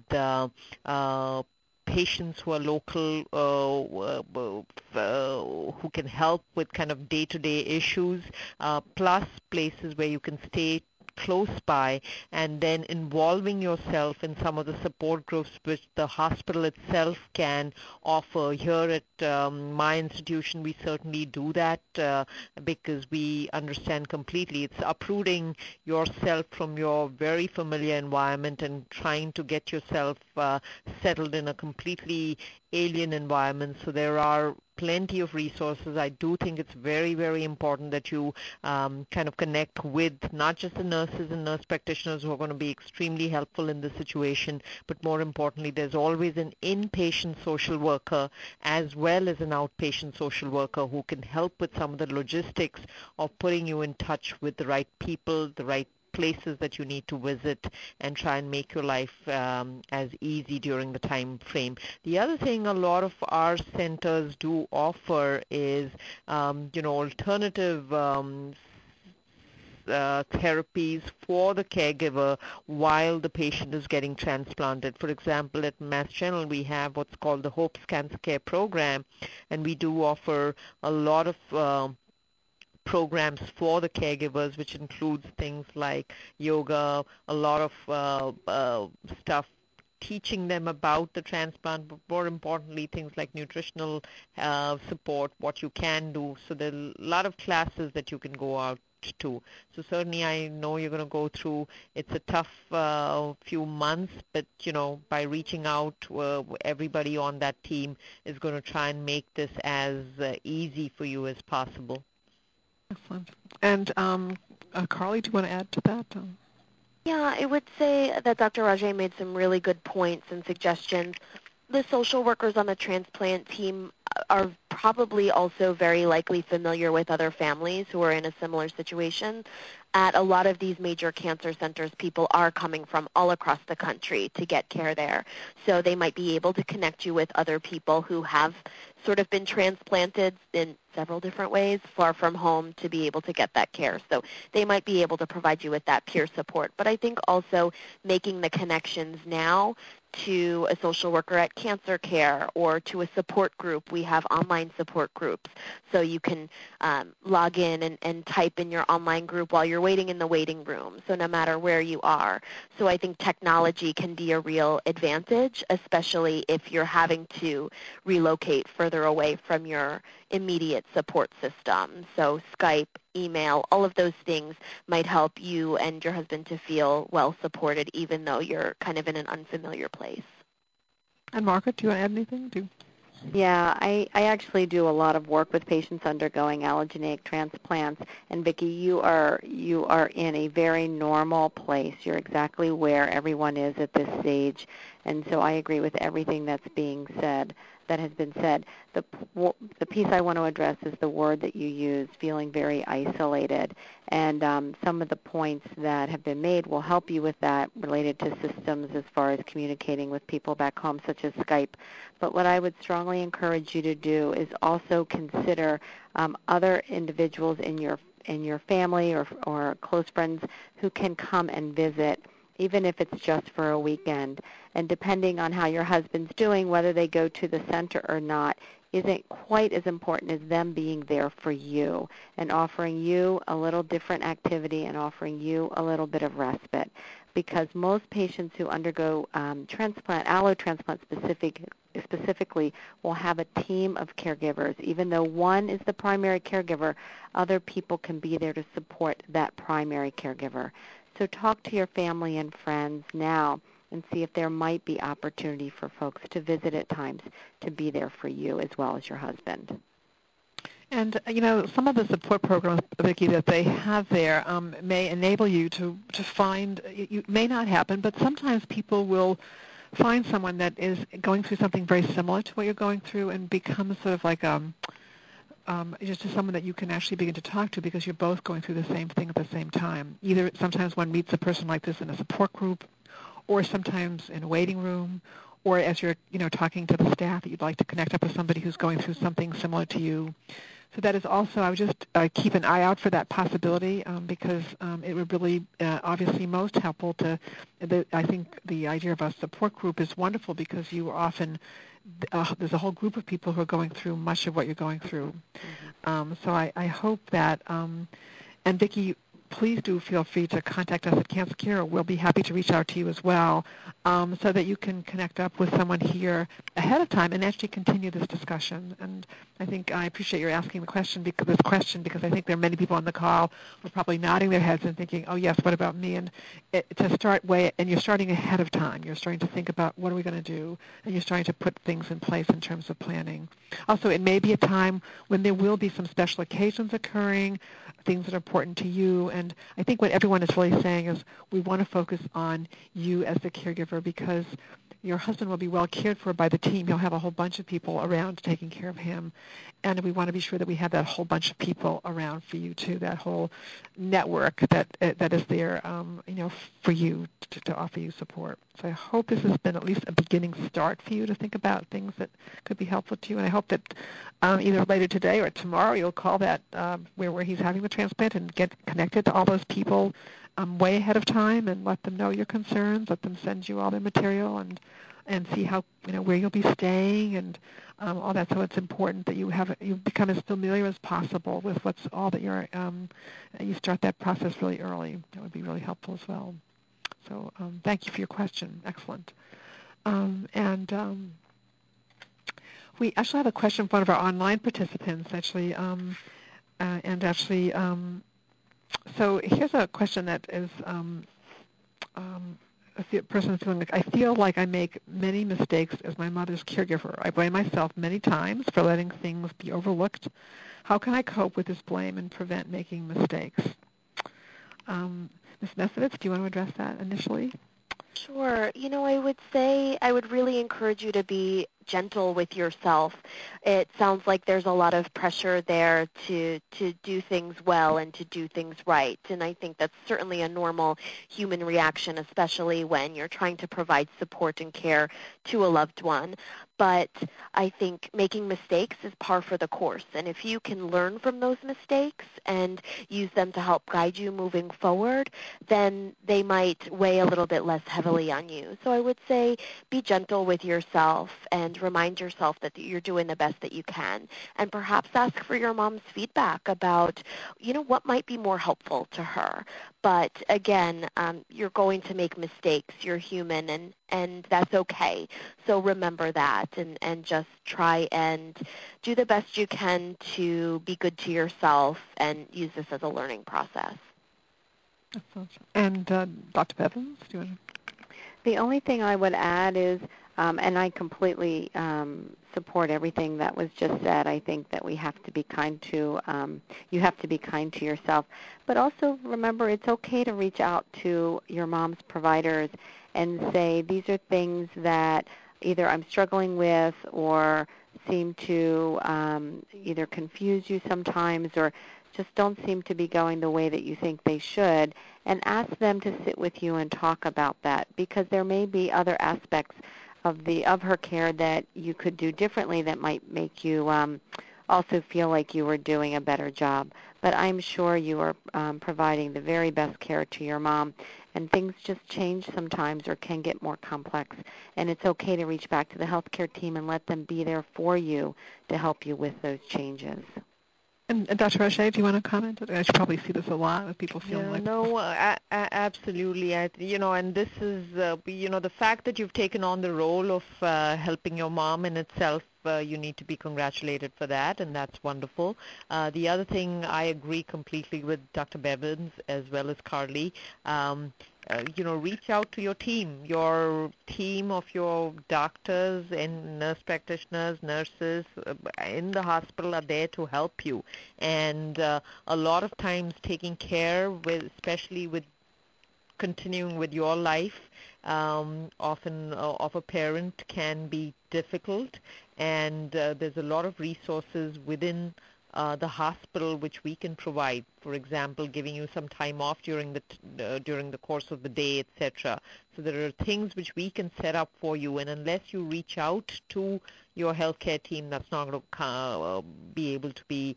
patients who are local, who can help with kind of day-to-day issues, plus places where you can stay close by, and then involving yourself in some of the support groups which the hospital itself can offer. Here at my institution, we certainly do that because we understand completely. It's uprooting yourself from your very familiar environment and trying to get yourself settled in a completely alien environment. So there are plenty of resources. I do think it's very, very important that you kind of connect with not just the nurses and nurse practitioners who are going to be extremely helpful in this situation, but more importantly, there's always an inpatient social worker as well as an outpatient social worker who can help with some of the logistics of putting you in touch with the right people, the right places that you need to visit, and try and make your life as easy during the time frame. The other thing a lot of our centers do offer is, alternative therapies for the caregiver while the patient is getting transplanted. For example, at Mass General, we have what's called the HOPES Cancer Care Program, and we do offer a lot of programs for the caregivers, which includes things like yoga, a lot of stuff teaching them about the transplant, but more importantly, things like nutritional support, what you can do. So there are a lot of classes that you can go out to. So certainly I know you're going to go through, it's a tough few months, but by reaching out, everybody on that team is going to try and make this as easy for you as possible. Excellent. And Carly, do you want to add to that? Yeah, I would say that Dr. Raje made some really good points and suggestions. The social workers on the transplant team are probably also very likely familiar with other families who are in a similar situation. at a lot of these major cancer centers, people are coming from all across the country to get care there. So they might be able to connect you with other people who have sort of been transplanted in several different ways, far from home, to be able to get that care. So they might be able to provide you with that peer support. But I think also making the connections now to a social worker at Cancer Care or to a support group. We have online support groups, so you can log in and type in your online group while you're waiting in the waiting room, so no matter where you are. So I think technology can be a real advantage, especially if you're having to relocate further away from your immediate support system. So Skype, email, all of those things might help you and your husband to feel well supported even though you're kind of in an unfamiliar place. And Margaret, do you want to add anything? Yeah, I actually do a lot of work with patients undergoing allogeneic transplants. And Vicki, you are in a very normal place. You're exactly where everyone is at this stage. And so I agree with everything that has been said. The piece I want to address is the word that you used, feeling very isolated. And some of the points that have been made will help you with that related to systems as far as communicating with people back home, such as Skype. But what I would strongly encourage you to do is also consider other individuals in your family or close friends who can come and visit, even if it's just for a weekend. And depending on how your husband's doing, whether they go to the center or not, isn't quite as important as them being there for you and offering you a little different activity and offering you a little bit of respite. Because most patients who undergo allotransplant specifically, will have a team of caregivers. Even though one is the primary caregiver, other people can be there to support that primary caregiver. So talk to your family and friends now and see if there might be opportunity for folks to visit at times to be there for you as well as your husband. And, some of the support programs, Vicki, that they have there may enable you to find, it may not happen, but sometimes people will find someone that is going through something very similar to what you're going through and become sort of like just someone that you can actually begin to talk to because you're both going through the same thing at the same time. Either sometimes one meets a person like this in a support group or sometimes in a waiting room, or as you're talking to the staff that you'd like to connect up with somebody who's going through something similar to you. So that is also, I would just keep an eye out for that possibility because it would really obviously most helpful I think the idea of a support group is wonderful because you often, there's a whole group of people who are going through much of what you're going through. Mm-hmm. So I hope that, and Vicki, please do feel free to contact us at Cancer Care. We'll be happy to reach out to you as well so that you can connect up with someone here ahead of time and actually continue this discussion. And I think I appreciate your asking this question because I think there are many people on the call who are probably nodding their heads and thinking, oh, yes, what about me? And you're starting ahead of time. You're starting to think about what are we going to do, and you're starting to put things in place in terms of planning. Also, it may be a time when there will be some special occasions occurring, things that are important to you. And I think what everyone is really saying is we want to focus on you as the caregiver because your husband will be well cared for by the team. He'll have a whole bunch of people around taking care of him. And we want to be sure that we have that whole bunch of people around for you, too, that whole network that is there, for you to offer you support. So I hope this has been at least a beginning start for you to think about things that could be helpful to you. And I hope that either later today or tomorrow you'll call that where he's having the transplant and get connected to all those people way ahead of time and let them know your concerns, let them send you all their material and see how, where you'll be staying and all that. So it's important that you become as familiar as possible with what's all that you start that process really early. That would be really helpful as well. So thank you for your question. Excellent. We actually have a question from one of our online participants, actually, so here's a question that is a person is feeling like, I feel like I make many mistakes as my mother's caregiver. I blame myself many times for letting things be overlooked. How can I cope with this blame and prevent making mistakes? Ms. Mesovitz, do you want to address that initially? Sure. I would say I would really encourage you to be gentle with yourself. It sounds like there's a lot of pressure there to do things well and to do things right. And I think that's certainly a normal human reaction, especially when you're trying to provide support and care to a loved one. But I think making mistakes is par for the course. And if you can learn from those mistakes and use them to help guide you moving forward, then they might weigh a little bit less heavily on you. So I would say be gentle with yourself and remind yourself that you're doing the best that you can. And perhaps ask for your mom's feedback about, what might be more helpful to her. But again, you're going to make mistakes. You're human, and that's okay. So remember that and just try and do the best you can to be good to yourself and use this as a learning process. And Dr. Bevins, do you want to? The only thing I would add is, and I completely support everything that was just said. I think that we have to be kind to, you have to be kind to yourself. But also remember, it's okay to reach out to your mom's providers and say, these are things that either I'm struggling with or seem to either confuse you sometimes or just don't seem to be going the way that you think they should, and ask them to sit with you and talk about that, because there may be other aspects of her care that you could do differently that might make you also feel like you were doing a better job. But I'm sure you are providing the very best care to your mom, and things just change sometimes or can get more complex. And it's okay to reach back to the healthcare team and let them be there for you to help you with those changes. And Dr. O'Shea, do you want to comment? I should probably see this a lot with people feeling like... No, absolutely. And this is, the fact that you've taken on the role of helping your mom in itself, you need to be congratulated for that, and that's wonderful. The other thing, I agree completely with Dr. Bevins as well as Carly. Reach out to your team of your doctors and nurse practitioners, nurses in the hospital are there to help you. And a lot of times taking care especially with continuing with your life, often of a parent can be difficult, and there's a lot of resources within the hospital which we can provide. For example, giving you some time off during the course of the day, etc. So there are things which we can set up for you, and unless you reach out to your healthcare team, that's not going to be able to be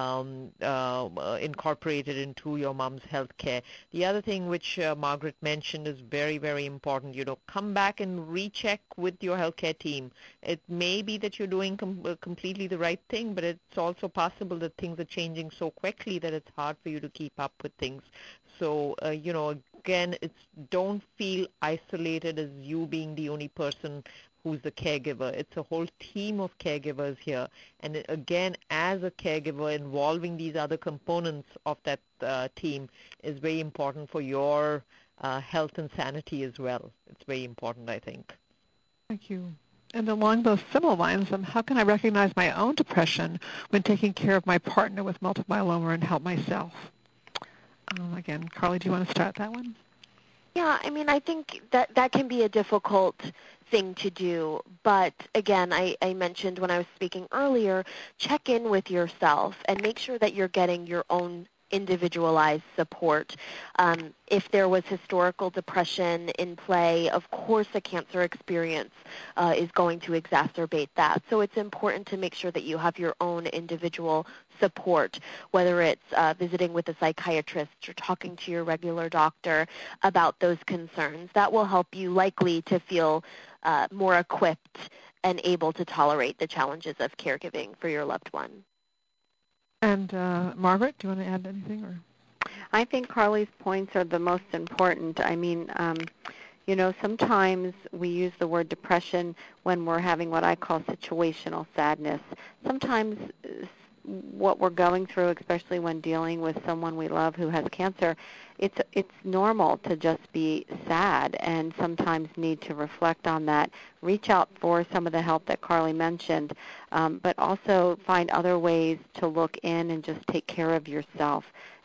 incorporated into your mom's healthcare. The other thing which Margaret mentioned is very, very important. Come back and recheck with your healthcare team. It may be that you're doing completely the right thing, but it's also possible that things are changing so quickly that it's hard for you to keep up with things. So, again, don't feel isolated as you being the only person who's the caregiver. It's a whole team of caregivers here. And again, as a caregiver, involving these other components of that team is very important for your health and sanity as well. It's very important, I think. Thank you. And along those similar lines, how can I recognize my own depression when taking care of my partner with multiple myeloma and help myself? Again, Carly, do you want to start that one? Yeah, I think that can be a difficult thing to do. But again, I mentioned when I was speaking earlier, check in with yourself and make sure that you're getting your own individualized support. If there was historical depression in play, of course a cancer experience is going to exacerbate that. So it's important to make sure that you have your own individual support, whether it's visiting with a psychiatrist or talking to your regular doctor about those concerns. That will help you likely to feel more equipped and able to tolerate the challenges of caregiving for your loved one. And Margaret, do you want to add anything? Or? I think Carly's points are the most important. Sometimes we use the word depression when we're having what I call situational sadness. Sometimes what we're going through, especially when dealing with someone we love who has cancer, it's normal to just be sad and sometimes need to reflect on that. Reach out for some of the help that Carly mentioned, but also find other ways to look in and just take care of yourself.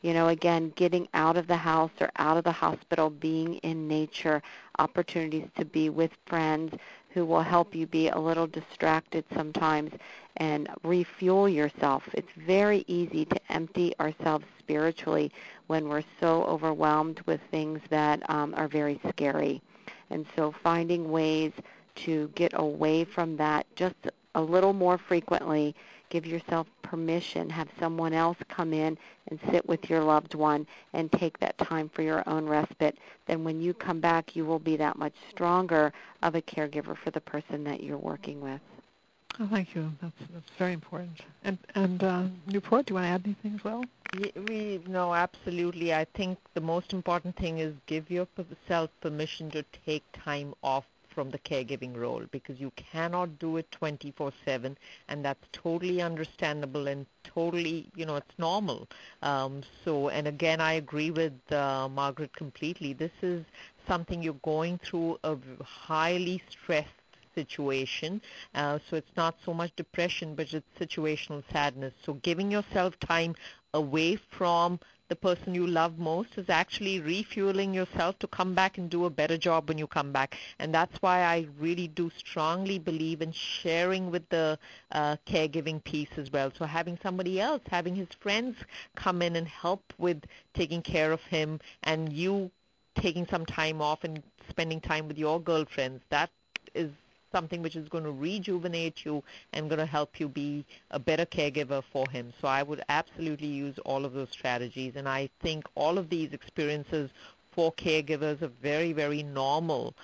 Again, getting out of the house or out of the hospital, being in nature, opportunities to be with friends who will help you be a little distracted sometimes and refuel yourself. It's very easy to empty ourselves spiritually when we're so overwhelmed with things that are very scary. And so finding ways to get away from that just a little more frequently, give yourself permission, have someone else come in and sit with your loved one and take that time for your own respite. Then when you come back, you will be that much stronger of a caregiver for the person that you're working with. Oh, thank you. That's very important. And Newport, do you want to add anything as well? No, absolutely. I think the most important thing is give yourself permission to take time off from the caregiving role, because you cannot do it 24/7, and that's totally understandable and totally, it's normal. And again, I agree with Margaret completely. This is something you're going through a highly stressed situation. So it's not so much depression, but it's situational sadness. So giving yourself time away from the person you love most is actually refueling yourself to come back and do a better job when you come back. And that's why I really do strongly believe in sharing with the caregiving piece as well. So having somebody else, having his friends come in and help with taking care of him, and you taking some time off and spending time with your girlfriends, that is something which is going to rejuvenate you and going to help you be a better caregiver for him. So I would absolutely use all of those strategies, and I think all of these experiences for caregivers are very, very normal,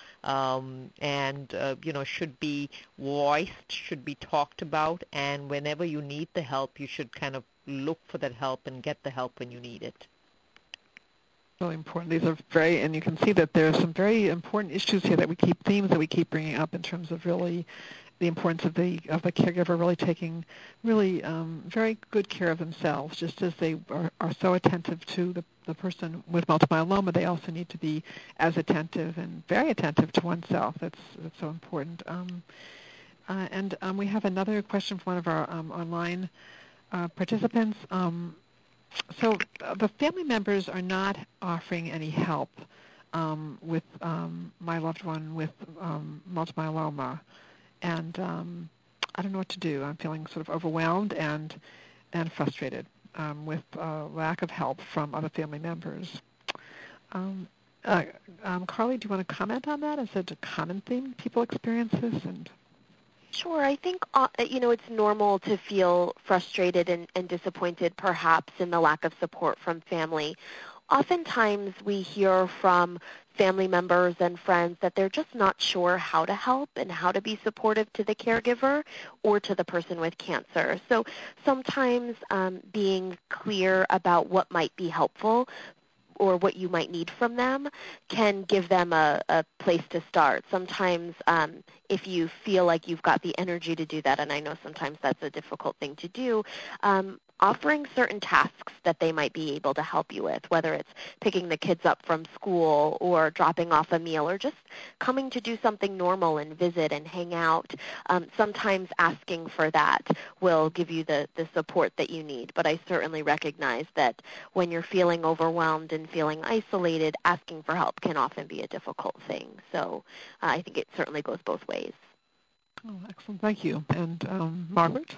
and should be voiced, should be talked about, and whenever you need the help, you should kind of look for that help and get the help when you need it. Really important. These are and you can see that there are some very important issues here themes that we keep bringing up in terms of really the importance of the caregiver really taking very good care of themselves. Just as they are so attentive to the person with multiple myeloma, they also need to be as attentive and very attentive to oneself. That's so important. And we have another question from one of our online participants. So the family members are not offering any help with my loved one with multiple myeloma, and I don't know what to do. I'm feeling sort of overwhelmed and frustrated with lack of help from other family members. Carly, do you want to comment on that? Is it a common theme people experience this? Sure. I think, it's normal to feel frustrated and disappointed perhaps in the lack of support from family. Oftentimes we hear from family members and friends that they're just not sure how to help and how to be supportive to the caregiver or to the person with cancer. So sometimes being clear about what might be helpful or what you might need from them can give them a place to start. Sometimes if you feel like you've got the energy to do that, and I know sometimes that's a difficult thing to do, offering certain tasks that they might be able to help you with, whether it's picking the kids up from school or dropping off a meal or just coming to do something normal and visit and hang out. Sometimes asking for that will give you the support that you need. But I certainly recognize that when you're feeling overwhelmed and feeling isolated, asking for help can often be a difficult thing. So I think it certainly goes both ways. Oh, excellent. Thank you. And Margaret?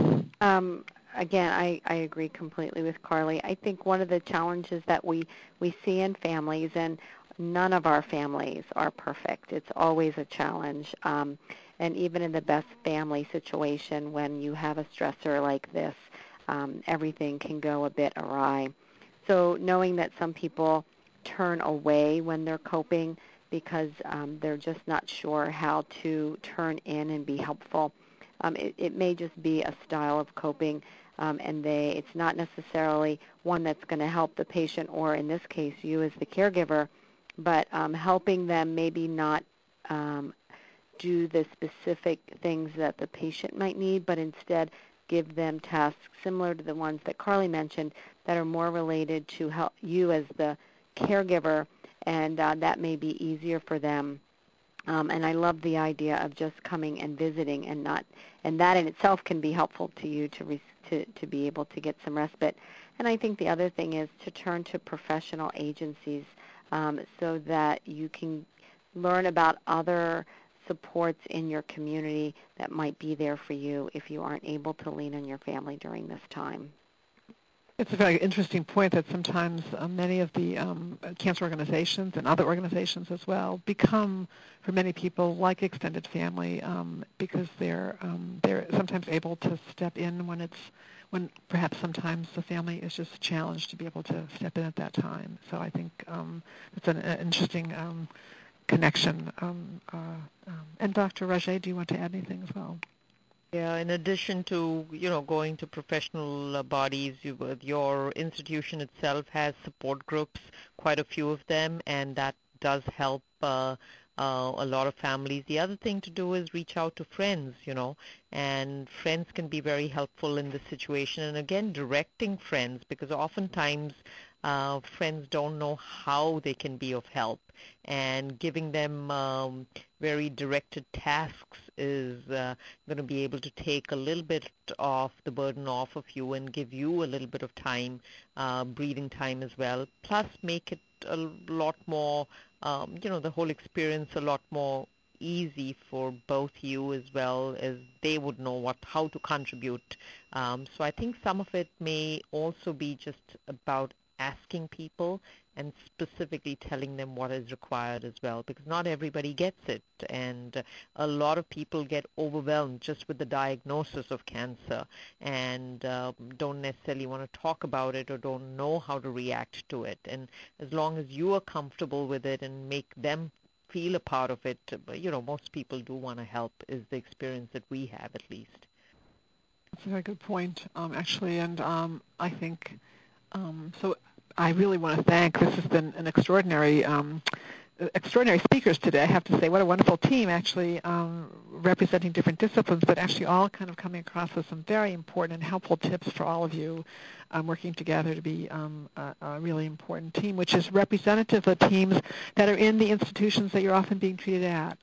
Again, I agree completely with Carly. I think one of the challenges that we see in families, and none of our families are perfect. It's always a challenge. And even in the best family situation, when you have a stressor like this, everything can go a bit awry. So knowing that some people turn away when they're coping because they're just not sure how to turn in and be helpful. It may just be a style of coping, and it's not necessarily one that's going to help the patient, or in this case, you as the caregiver, but helping them maybe not do the specific things that the patient might need, but instead give them tasks similar to the ones that Carly mentioned that are more related to help you as the caregiver, and that may be easier for them. And I love the idea of just coming and visiting, and that in itself can be helpful to you to be able to get some respite. And I think the other thing is to turn to professional agencies so that you can learn about other supports in your community that might be there for you if you aren't able to lean on your family during this time. It's a very interesting point that sometimes many of the cancer organizations and other organizations as well become, for many people, like extended family because they're sometimes able to step in when perhaps sometimes the family is just challenged to be able to step in at that time. So I think it's an interesting connection. And Dr. Raje, do you want to add anything as well? Yeah, in addition to, going to professional bodies, your institution itself has support groups, quite a few of them, and that does help a lot of families. The other thing to do is reach out to friends, and friends can be very helpful in this situation. And again, directing friends, because oftentimes friends don't know how they can be of help, and giving them very directed tasks is going to be able to take a little bit of the burden off of you and give you a little bit of time, breathing time as well, plus make it a lot more, the whole experience a lot more easy for both you as well as they would know how to contribute. So I think some of it may also be just about asking people and specifically telling them what is required as well, because not everybody gets it, and a lot of people get overwhelmed just with the diagnosis of cancer and don't necessarily want to talk about it or don't know how to react to it. And as long as you are comfortable with it and make them feel a part of it, most people do want to help, is the experience that we have at least. That's a very good point, actually, and I think so. I really want to thank. This has been an extraordinary speakers today. I have to say, what a wonderful team, actually, representing different disciplines, but actually all kind of coming across with some very important and helpful tips for all of you, working together to be a really important team, which is representative of teams that are in the institutions that you're often being treated at.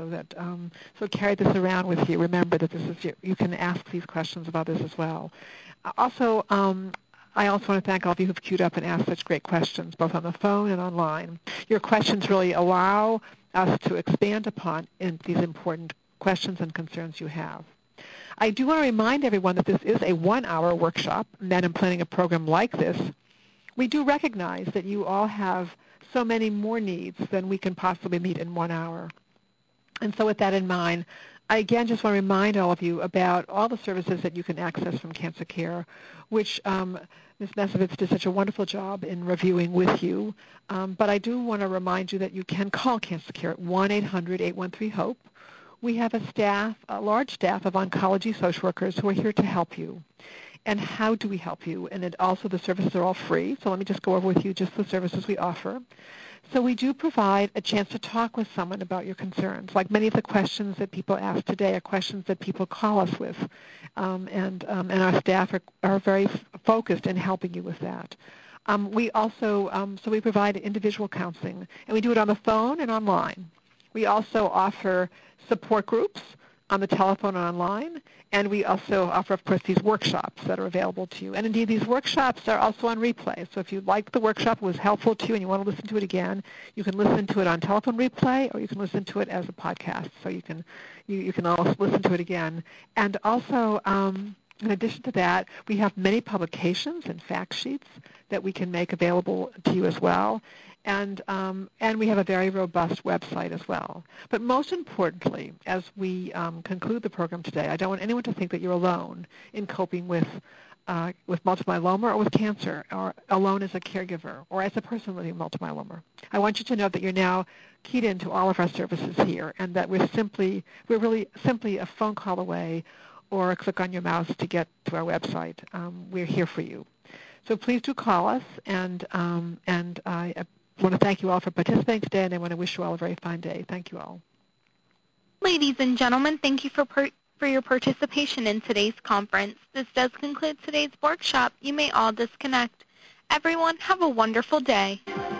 So carry this around with you. Remember that this is you can ask these questions of others as well. Also, I also want to thank all of you who've queued up and asked such great questions, both on the phone and online. Your questions really allow us to expand upon these important questions and concerns you have. I do want to remind everyone that this is a 1-hour workshop, and that in planning a program like this, we do recognize that you all have so many more needs than we can possibly meet in 1 hour. And so with that in mind, I again just want to remind all of you about all the services that you can access from Cancer Care, which Ms. Nesovitz did such a wonderful job in reviewing with you. But I do want to remind you that you can call Cancer Care at 1-800-813-HOPE. We have a large staff of oncology social workers who are here to help you. And how do we help you? And also the services are all free. So let me just go over with you just the services we offer. So we do provide a chance to talk with someone about your concerns. Like many of the questions that people ask today are questions that people call us with. And our staff are very focused in helping you with that. We also, so we provide individual counseling, and we do it on the phone and online. We also offer support groups on the telephone and online, and we also offer, of course, these workshops that are available to you. And indeed, these workshops are also on replay. So if you liked the workshop, it was helpful to you, and you want to listen to it again, you can listen to it on telephone replay, or you can listen to it as a podcast. So you can also listen to it again. And also, in addition to that, we have many publications and fact sheets that we can make available to you as well. And we have a very robust website as well. But most importantly, as we conclude the program today, I don't want anyone to think that you're alone in coping with multiple myeloma or with cancer, or alone as a caregiver or as a person living with multiple myeloma. I want you to know that you're now keyed into all of our services here, and that we're really simply a phone call away or a click on your mouse to get to our website. We're here for you. So please do call us, and I want to thank you all for participating today, and I want to wish you all a very fine day. Thank you all. Ladies and gentlemen, thank you for your participation in today's conference. This does conclude today's workshop. You may all disconnect. Everyone, have a wonderful day.